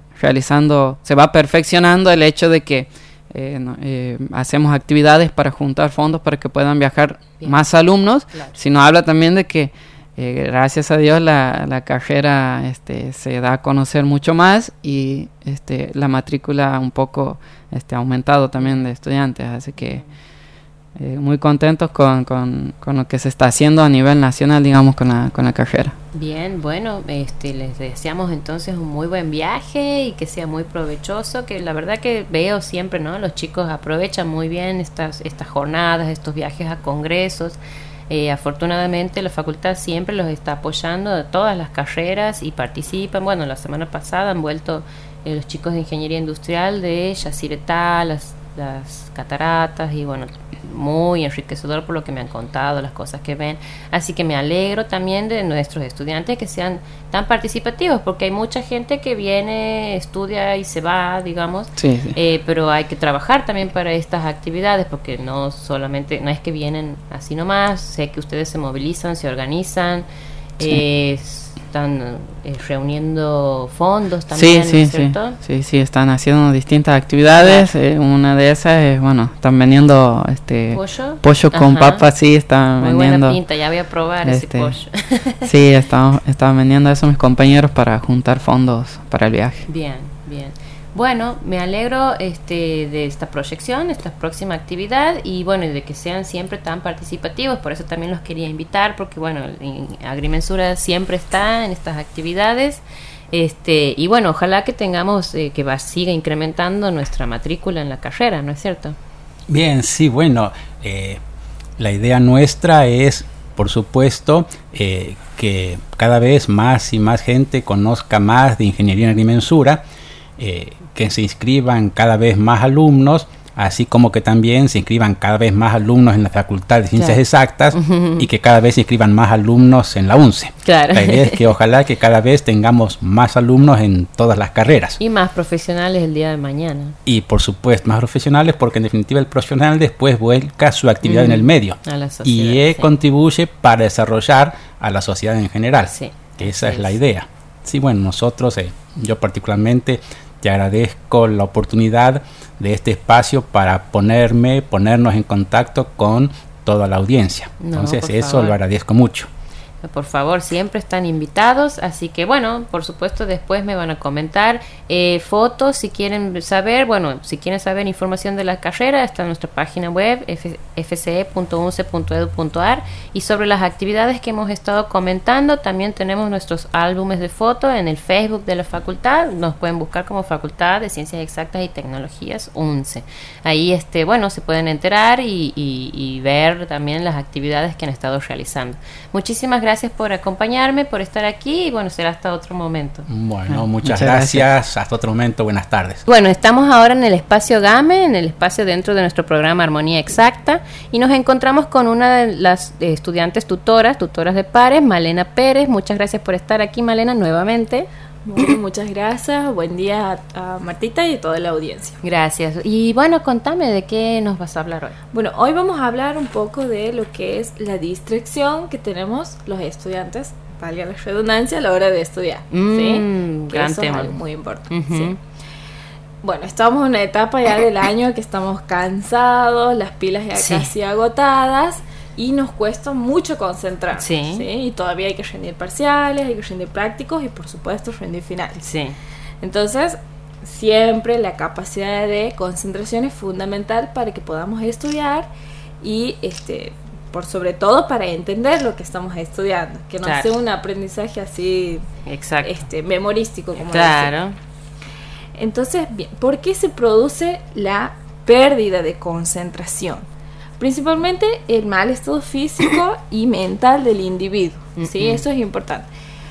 va perfeccionando el hecho de que hacemos actividades para juntar fondos para que puedan viajar
Bien.
más alumnos,
Claro.
sino habla también de que gracias a Dios la carrera se da a conocer mucho más y la matrícula un poco ha aumentado también de estudiantes, así que muy contentos con lo que se está haciendo a nivel nacional, digamos, con la carrera.
Bien, bueno, les deseamos entonces un muy buen viaje y que sea muy provechoso, que la verdad que veo siempre, ¿no? Los chicos aprovechan muy bien estas jornadas, estos viajes a congresos. Afortunadamente la facultad siempre los está apoyando de todas las carreras y participan. Bueno, la semana pasada han vuelto los chicos de Ingeniería Industrial de Yacyretá, las cataratas, y bueno, muy enriquecedor por lo que me han contado, las cosas que ven. Así que me alegro también de nuestros estudiantes que sean tan participativos, porque hay mucha gente que viene, estudia y se va, digamos.
Sí, sí.
Pero hay que trabajar también para estas actividades, porque no es que vienen así nomás. Sé que ustedes se movilizan, se organizan,
Sí.
están reuniendo fondos también,
Sí,
¿cierto?
sí, están haciendo distintas actividades. Una de esas es, bueno, están vendiendo pollo con
Ajá.
papas, sí, están
Muy
vendiendo.
buena pinta, ya voy a probar ese pollo.
Sí, estaban vendiendo eso mis compañeros para juntar fondos para el viaje.
Bien, bien. Bueno, me alegro de esta proyección, esta próxima actividad y bueno, y de que sean siempre tan participativos, por eso también los quería invitar, porque bueno, Agrimensura siempre está en estas actividades. Y bueno, ojalá que tengamos, siga incrementando nuestra matrícula en la carrera, ¿no es cierto?
Bien, sí, bueno, la idea nuestra es, por supuesto, que cada vez más y más gente conozca más de ingeniería en agrimensura, que se inscriban cada vez más alumnos, así como que también se inscriban cada vez más alumnos en la Facultad de Ciencias Exactas y que cada vez se inscriban más alumnos en la UNCE.
Claro.
La idea es que ojalá que cada vez tengamos más alumnos en todas las carreras.
Y más profesionales el día de mañana.
Y por supuesto más profesionales, porque en definitiva el profesional después vuelca su actividad en el medio
a la sociedad,
y contribuye para desarrollar a la sociedad en general.
Sí.
Que esa es la idea. Sí, bueno, nosotros, yo particularmente te agradezco la oportunidad de este espacio para ponernos en contacto con toda la audiencia. Entonces, eso lo agradezco mucho.
Por favor, siempre están invitados, así que bueno, por supuesto después me van a comentar fotos si quieren saber, información de la carrera, está en nuestra página web fce.unce.edu.ar y sobre las actividades que hemos estado comentando, también tenemos nuestros álbumes de fotos en el Facebook de la facultad, nos pueden buscar como Facultad de Ciencias Exactas y Tecnologías UNCE. Ahí se pueden enterar y ver también las actividades que han estado realizando. Muchísimas gracias por acompañarme, por estar aquí y bueno, será hasta otro momento.
Bueno, muchas gracias. Hasta otro momento, buenas tardes.
Bueno, estamos ahora en el espacio GAME, en el espacio dentro de nuestro programa Armonía Exacta y nos encontramos con una de las estudiantes tutoras de pares, Malena Pérez. Muchas gracias por estar aquí, Malena, nuevamente.
Bueno, muchas gracias, buen día a Martita y a toda la audiencia.
Gracias. Y bueno, contame de qué nos vas a hablar hoy.
Bueno, hoy vamos a hablar un poco de lo que es la distracción que tenemos los estudiantes, valga la redundancia, a la hora de estudiar. ¿Sí?
Gran
eso
tema.
Es algo muy importante. ¿Sí? Bueno, estamos en una etapa ya del año que estamos cansados, las pilas ya casi agotadas y nos cuesta mucho concentrar. ¿Sí? Y todavía hay que rendir parciales, hay que rendir prácticos y por supuesto rendir finales.
Sí.
Entonces, siempre la capacidad de concentración es fundamental para que podamos estudiar y por sobre todo para entender lo que estamos estudiando, que no sea un aprendizaje así memorístico como decimos. Entonces, bien, ¿por qué se produce la pérdida de concentración? Principalmente el mal estado físico y mental del individuo. ¿Sí? Eso es importante.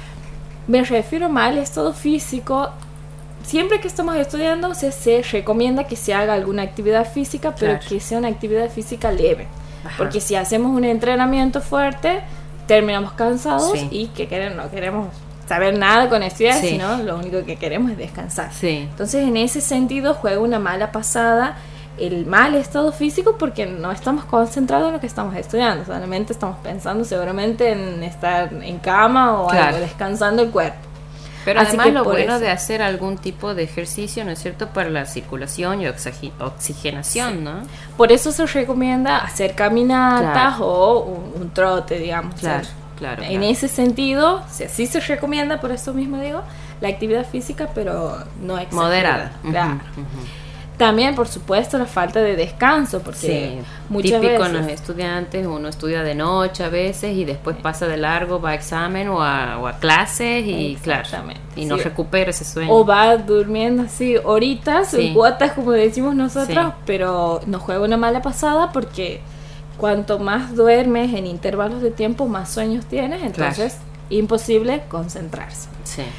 Me refiero a mal estado físico. Siempre que estamos estudiando se recomienda que se haga alguna actividad física, pero que sea una actividad física leve. Porque si hacemos un entrenamiento fuerte, terminamos cansados y no queremos saber nada con estudiar, sino lo único que queremos es descansar. Entonces, en ese sentido, juega una mala pasada el mal estado físico porque no estamos concentrados en lo que estamos estudiando, solamente estamos pensando seguramente en estar en cama o algo, descansando el cuerpo.
Pero así además lo bueno de hacer algún tipo de ejercicio, ¿no es cierto?, para la circulación y oxigenación, ¿no?
Por eso se recomienda hacer caminatas o un trote, digamos.
Claro.
En ese sentido, sí se recomienda, por eso mismo digo, la actividad física, pero no exagerada.
Moderada.
Claro. También, por supuesto, la falta de descanso, porque muchas
típico
veces
en los estudiantes, uno estudia de noche a veces y después pasa de largo, va a examen o a clases y no recupera ese sueño.
O va durmiendo así horitas, en cuotas, como decimos nosotros, pero nos juega una mala pasada porque cuanto más duermes en intervalos de tiempo, más sueños tienes, entonces imposible concentrarse.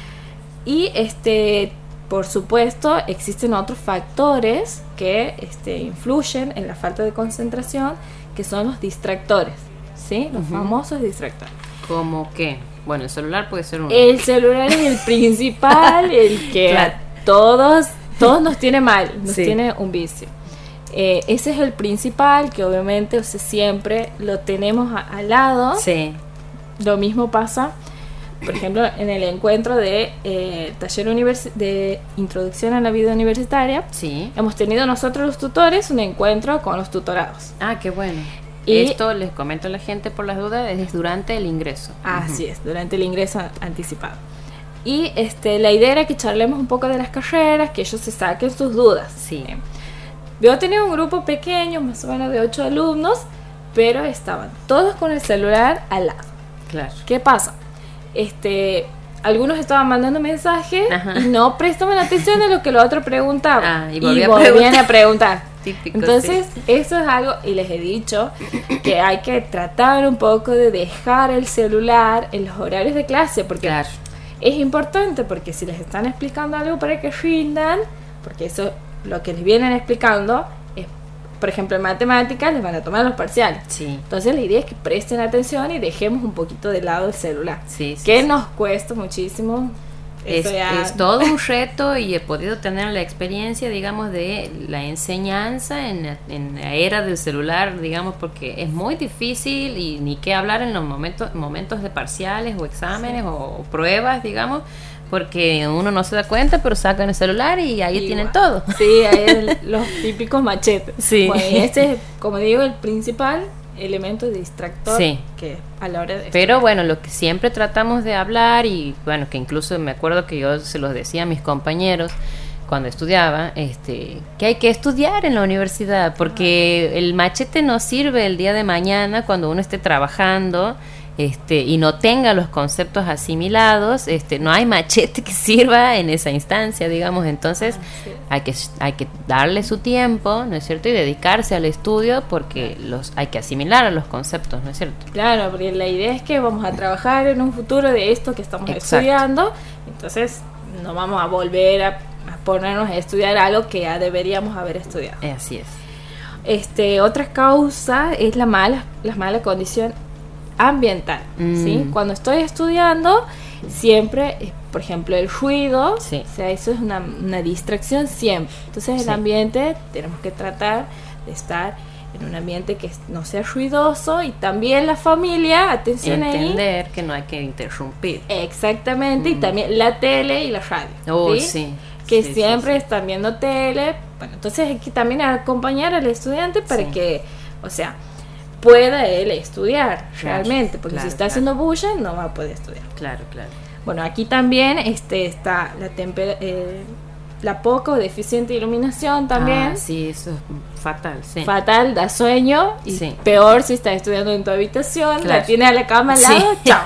Y por supuesto, existen otros factores que influyen en la falta de concentración, que son los distractores, ¿sí? Los famosos distractores.
¿Cómo qué? Bueno, el celular puede ser uno.
El celular es el principal, el que a todos nos tiene mal, nos tiene un vicio. Ese es el principal, que obviamente siempre lo tenemos al lado. Lo mismo pasa, por ejemplo, en el encuentro de taller de introducción a la vida universitaria. Hemos tenido nosotros los tutores un encuentro con los tutorados.
Ah, qué bueno. Y esto les comento a la gente por las dudas, es durante el ingreso.
Así es, durante el ingreso anticipado. Y la idea era que charlemos un poco de las carreras, que ellos se saquen sus dudas.
Sí.
Yo tenía un grupo pequeño, más o menos de 8 alumnos, pero estaban todos con el celular al lado.
Claro.
¿Qué pasa? Algunos estaban mandando mensajes
Ajá.
y no prestaban atención a lo que los otros preguntaban.
Y
volvían
volvían
a preguntar.
Típico,
Entonces, eso es algo, y les he dicho que hay que tratar un poco de dejar el celular en los horarios de clase, porque
Claro.
es importante, porque si les están explicando algo para que rindan, porque eso lo que les vienen explicando es, por ejemplo, en matemáticas les van a tomar los parciales.
Sí.
Entonces la idea es que presten atención y dejemos un poquito de lado el celular,
Sí,
que
sí.
nos cuesta muchísimo. Eso ya-
Es todo un reto y he podido tener la experiencia, digamos, de la enseñanza en la era del celular, digamos, porque es muy difícil y ni qué hablar en los momentos de parciales o exámenes o pruebas, digamos, porque uno no se da cuenta, pero sacan el celular y ahí
Igual.
tienen todo.
Sí, hay los típicos machetes.
Sí.
Bueno, y este es, como digo, el principal elemento distractor
Sí.
que a la hora de
Pero
estudiar.
bueno, lo que siempre tratamos de hablar, y bueno, que incluso me acuerdo que yo se los decía a mis compañeros cuando estudiaba, que hay que estudiar en la universidad, porque el machete no sirve el día de mañana cuando uno esté trabajando y no tenga los conceptos asimilados, no hay machete que sirva en esa instancia, digamos. Entonces
Sí.
hay que darle su tiempo, ¿no es cierto? Y dedicarse al estudio, porque hay que asimilar los conceptos, ¿no es cierto?
Claro, porque la idea es que vamos a trabajar en un futuro de esto que estamos
Exacto.
estudiando, entonces no vamos a volver a ponernos a estudiar algo que ya deberíamos haber estudiado.
Así es.
Otra causa es la mala condición ambiental, ¿sí? Cuando estoy estudiando, siempre, por ejemplo, el ruido,
Sí.
o sea, eso es una distracción siempre. Entonces,
Sí.
el ambiente, tenemos que tratar de estar en un ambiente que no sea ruidoso, y también la familia, atención ahí.
Entender que no hay que interrumpir.
Exactamente, y también la tele y la radio.
Oh,
¿sí?
sí.
Que
Sí,
siempre
sí, sí.
están viendo tele. Bueno, entonces hay que también acompañar al estudiante para
Sí.
que, o sea, pueda él estudiar
Claro,
realmente, porque
claro,
si está
claro.
haciendo bulla no va a poder estudiar.
Claro, claro.
Bueno, aquí también está la poca o deficiente iluminación también.
Ah, sí, eso es fatal, sí.
Fatal, da sueño, y
Sí.
peor si estás estudiando en tu habitación,
Claro.
la tienes a la cama al
Sí.
lado, chao.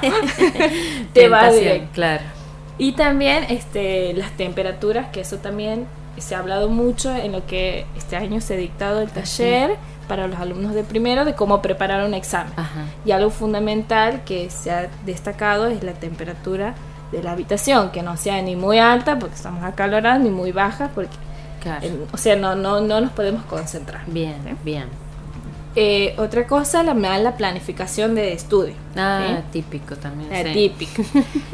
Te va
Tentación,
directo.
claro.
Y también las temperaturas, que eso también se ha hablado mucho en lo que este año se ha dictado el taller para los alumnos de primero, de cómo preparar un examen.
Ajá.
Y algo fundamental que se ha destacado es la temperatura de la habitación, que no sea ni muy alta porque estamos acalorados, ni muy baja porque,
Claro.
o sea, no nos podemos concentrar.
Bien, bien.
Otra cosa, la mala planificación de estudio.
Ah,
¿sí?
típico también.
La
sí.
típica.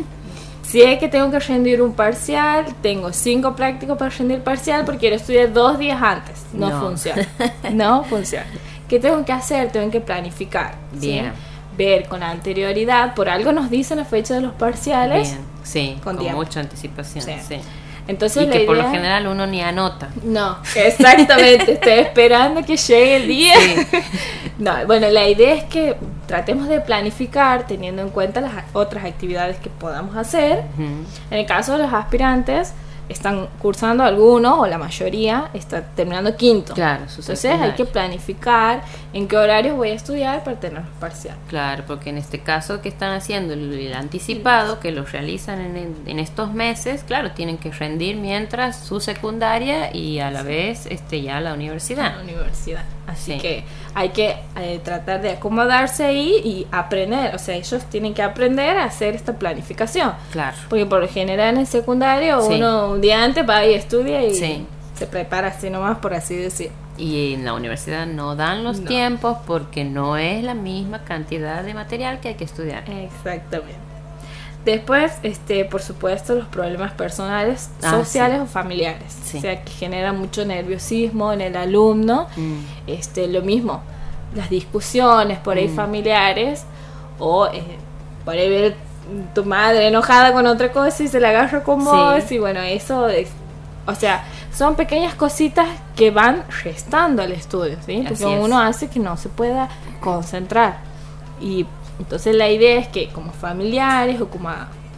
Si es que tengo que rendir un parcial, tengo 5 prácticos para rendir parcial porque quiero estudiar 2 días antes. No,
No.
funciona. No funciona. ¿Qué tengo que hacer? Tengo que planificar. ¿sí?
Bien.
Ver con anterioridad. Por algo nos dicen la fecha de los parciales.
Bien, sí,
con
con
tiempo.
mucha anticipación,
Sí.
sí.
Entonces
Y
la
que por lo
idea-
general uno ni anota.
No, exactamente. Estoy esperando que llegue el día. No, bueno, la idea es que tratemos de planificar teniendo en cuenta las otras actividades que podamos hacer.
Ujú.
En el caso de los aspirantes, están cursando algunos, o la mayoría está terminando quinto.
Claro, su
Entonces hay
secundaria.
que planificar en qué horarios voy a estudiar para tener los parciales.
Claro, porque en este caso que están haciendo el anticipado, que lo realizan en estos meses, claro, tienen que rendir mientras su secundaria y a la vez ya la
En
universidad.
la universidad. Así
Sí.
que hay que tratar de acomodarse ahí y aprender. O sea, ellos tienen que aprender a hacer esta planificación.
Claro.
Porque por lo general en el secundario
Sí.
uno un día antes va y estudia y
Sí.
se prepara así nomás, por así decir.
Y en la universidad no dan los
No.
tiempos porque no es la misma cantidad de material que hay que estudiar.
Exactamente. Después, por supuesto, los problemas personales,
Ah,
sociales
sí.
o familiares.
Sí.
O sea, que generan mucho nerviosismo en el alumno. Lo mismo, las discusiones por ahí familiares, o por ahí ver tu madre enojada con otra cosa y se la agarra con vos.
Sí.
Y bueno, eso es, o sea, son pequeñas cositas que van restando al estudio, ¿sí? Porque
Así es.
uno hace que no se pueda concentrar. Y entonces la idea es que como familiares o como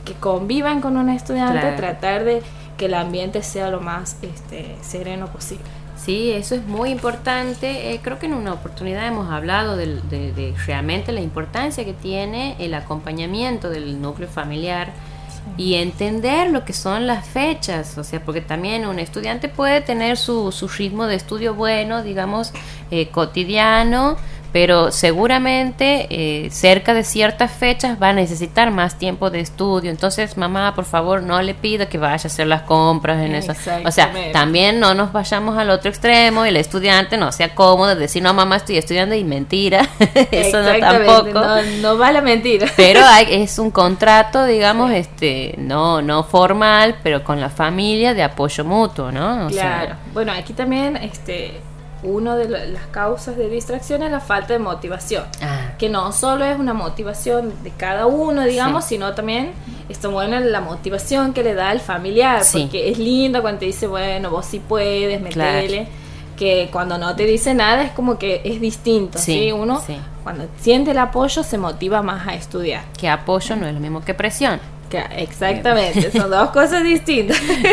que convivan con un estudiante,
Claro.
tratar de que el ambiente sea lo más sereno posible.
Sí, eso es muy importante. Creo que en una oportunidad hemos hablado de realmente la importancia que tiene el acompañamiento del núcleo familiar y entender lo que son las fechas, o sea, porque también un estudiante puede tener su ritmo de estudio bueno, digamos, cotidiano, pero seguramente cerca de ciertas fechas va a necesitar más tiempo de estudio. Entonces, mamá, por favor, no le pida que vaya a hacer las compras en eso. O sea, también no nos vayamos al otro extremo y el estudiante no sea cómodo de decir, no, mamá, estoy estudiando, y mentira. Eso no tampoco.
No va la mentira.
Pero es un contrato, digamos, no formal, pero con la familia, de apoyo mutuo, ¿no? O
Claro.
sea,
Bueno, aquí también una de las causas de distracción es la falta de motivación. Que no solo es una motivación de cada uno, digamos, sino también está buena la motivación que le da el familiar.
Sí.
Porque es lindo cuando te dice, bueno, vos sí puedes, metele.
Claro.
Que cuando no te dice nada es como que es distinto, ¿sí? Uno, cuando siente el apoyo, se motiva más a estudiar.
que apoyo no es lo mismo que presión.
Exactamente, son dos cosas distintas.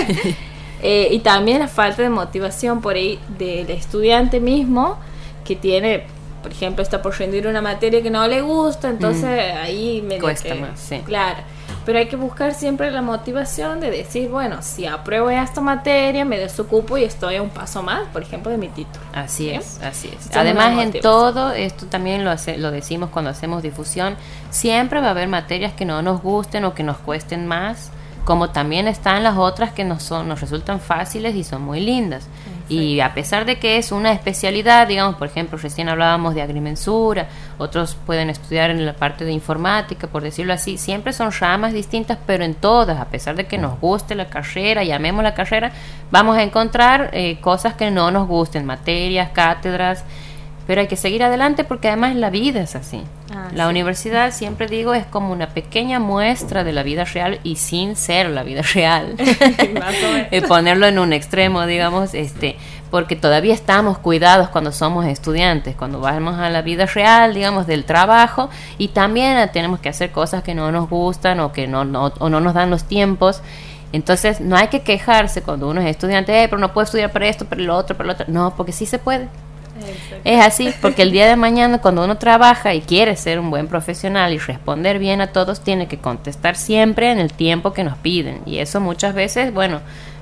Y también la falta de motivación por ahí del estudiante mismo, que tiene, por ejemplo, está por rendir una materia que no le gusta, entonces ahí me
cuesta más, sí.
Claro, pero hay que buscar siempre la motivación de decir, bueno, si apruebo esta materia, me desocupo y estoy a un paso más, por ejemplo, de mi título.
Así
¿Sí?
es, así es.
Esa es
Además,
una
en
motivación.
todo, esto también lo decimos cuando hacemos difusión, siempre va a haber materias que no nos gusten o que nos cuesten más, como también están las otras que nos resultan fáciles y son muy lindas. Y a pesar de que es una especialidad, digamos, por ejemplo, recién hablábamos de agrimensura, otros pueden estudiar en la parte de informática, por decirlo así, siempre son ramas distintas, pero en todas, a pesar de que nos guste la carrera y amemos la carrera, vamos a encontrar cosas que no nos gusten, materias, cátedras, pero hay que seguir adelante porque además la vida es así. La universidad, siempre digo, es como una pequeña muestra de la vida real y sin ser la vida real.
Más o menos.
Ponerlo en un extremo, digamos, porque todavía estamos cuidados cuando somos estudiantes, cuando vamos a la vida real, digamos, del trabajo, y también tenemos que hacer cosas que no nos gustan o que no nos dan los tiempos. Entonces no hay que quejarse cuando uno es estudiante, pero no puedo estudiar para esto, para lo otro, no, porque sí se puede. Es así, porque el día de mañana, cuando uno trabaja y quiere ser un buen profesional y responder bien a todos, tiene que contestar siempre en el tiempo que nos piden. Y eso muchas veces, bueno,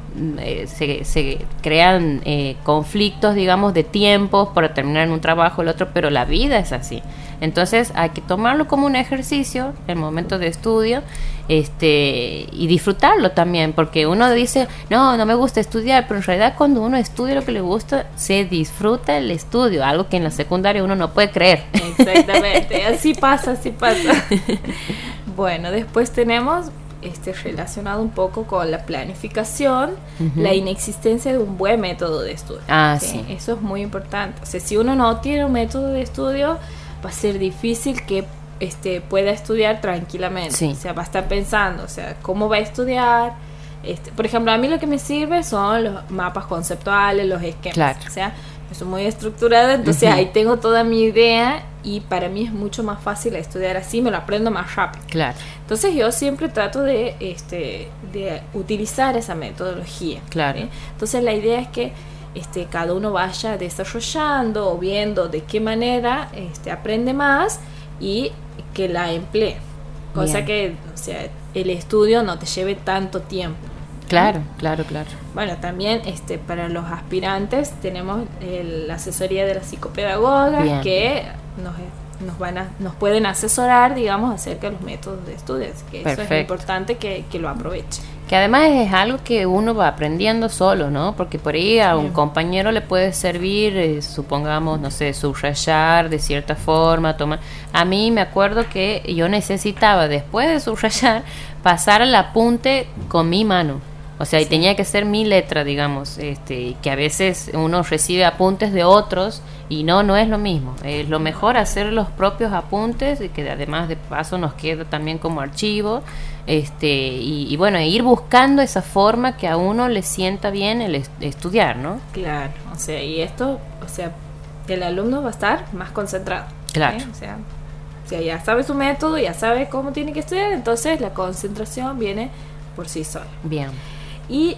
se crean conflictos, digamos, de tiempos para terminar en un trabajo el otro, pero la vida es así. Entonces hay que tomarlo como un ejercicio, el momento de estudio, y disfrutarlo también, porque uno dice, no me gusta estudiar, pero en realidad cuando uno estudia lo que le gusta, se disfruta el estudio, algo que en la secundaria uno no puede creer.
Exactamente, así pasa. Bueno, después tenemos relacionado un poco con la planificación, la inexistencia de un buen método de estudio.
Sí.
Eso es muy importante. O sea, si uno no tiene un método de estudio, va a ser difícil que pueda estudiar tranquilamente.
Sí.
O sea, va a estar pensando, o sea, cómo va a estudiar. Por ejemplo, a mí lo que me sirve son los mapas conceptuales, los esquemas.
Claro.
O sea, yo soy muy estructurada, entonces ahí tengo toda mi idea y para mí es mucho más fácil estudiar así, me lo aprendo más rápido.
Claro.
Entonces yo siempre trato de utilizar esa metodología.
Claro.
¿sí? Entonces la idea es que cada uno vaya desarrollando o viendo de qué manera aprende más y que la emplee. Cosa
Bien.
que, o sea, el estudio no te lleve tanto tiempo.
Claro.
Bueno, también para los aspirantes tenemos la asesoría de las psicopedagogas.
Bien.
Que nos pueden asesorar, digamos, acerca de los métodos de estudio. Así que eso es
Perfecto.
importante que lo aprovechen.
Que además es algo que uno va aprendiendo solo, ¿no? Porque por ahí a un compañero le puede servir, supongamos, no sé, subrayar de cierta forma, tomar. A mí me acuerdo que yo necesitaba, después de subrayar, pasar el apunte con mi mano. O sea, y tenía que ser mi letra, digamos, que a veces uno recibe apuntes de otros y no es lo mismo. Es lo mejor hacer los propios apuntes y que además de paso nos queda también como archivo, y bueno, ir buscando esa forma que a uno le sienta bien el estudiar, ¿no?
Claro, o sea, y esto, o sea, el alumno va a estar más concentrado.
Claro.
O sea, O sea, ya sabe su método, ya sabe cómo tiene que estudiar, entonces la concentración viene por sí sola.
Bien.
Y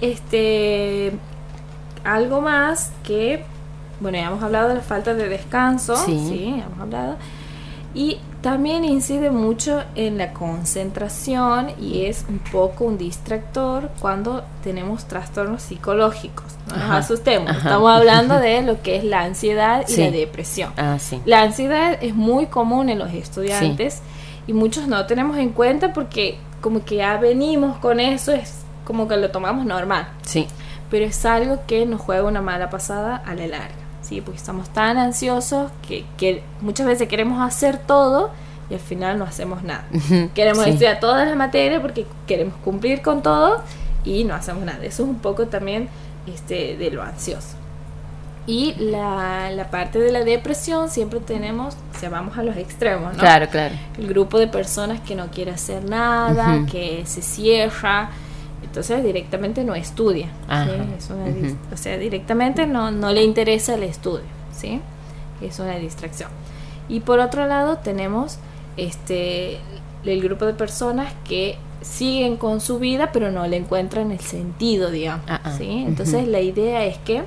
algo más que, bueno, ya hemos hablado de la falta de descanso, sí, hemos hablado, y también incide mucho en la concentración y es un poco un distractor cuando tenemos trastornos psicológicos. No nos asustemos, estamos hablando de lo que es la ansiedad y la depresión.
Sí.
La ansiedad es muy común en los estudiantes y muchos no tenemos en cuenta porque como que ya venimos con eso, es como que lo tomamos normal.
Sí.
Pero es algo que nos juega una mala pasada a la larga. Sí, porque estamos tan ansiosos que muchas veces queremos hacer todo y al final no hacemos nada. Queremos estudiar todas las materias porque queremos cumplir con todo y no hacemos nada. Eso es un poco también de lo ansioso. Y la parte de la depresión siempre tenemos, o sea, vamos a los extremos, ¿no?
Claro, claro.
El grupo de personas que no quiere hacer nada, que se cierra, entonces directamente no estudia, ¿sí? O sea, directamente no le interesa el estudio, ¿sí? Es una distracción. Y por otro lado tenemos el grupo de personas que siguen con su vida pero no le encuentran el sentido, digamos, ¿sí? Entonces la idea es que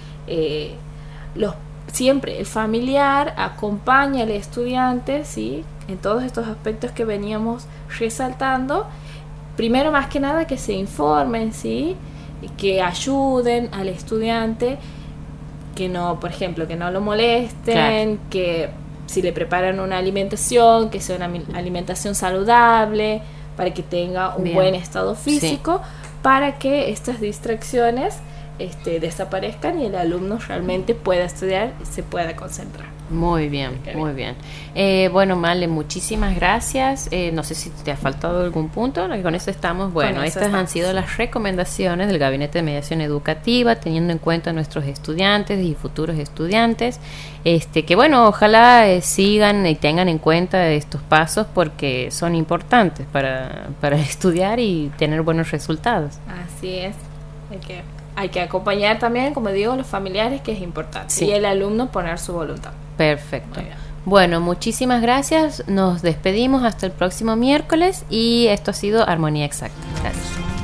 siempre el familiar acompaña al estudiante, ¿sí? En todos estos aspectos que veníamos resaltando. Primero, más que nada, que se informen, ¿sí? Que ayuden al estudiante, que no, por ejemplo, que no lo molesten, que si le preparan una alimentación, que sea una alimentación saludable, para que tenga un buen estado físico, para que estas distracciones desaparezcan y el alumno realmente pueda estudiar y se pueda concentrar.
Muy bien, muy bien. Bueno, Male, muchísimas gracias. No sé si te ha faltado algún punto. Con eso estamos. Bueno, estas han sido las recomendaciones del Gabinete de Mediación Educativa, teniendo en cuenta a nuestros estudiantes y futuros estudiantes. Que bueno, ojalá sigan y tengan en cuenta estos pasos porque son importantes para estudiar y tener buenos resultados.
Así es. Hay que acompañar también, como digo, a los familiares, que es importante. Y el alumno poner su voluntad.
Perfecto. Bueno, muchísimas gracias. Nos despedimos hasta el próximo miércoles y esto ha sido Armonía Exacta. Gracias.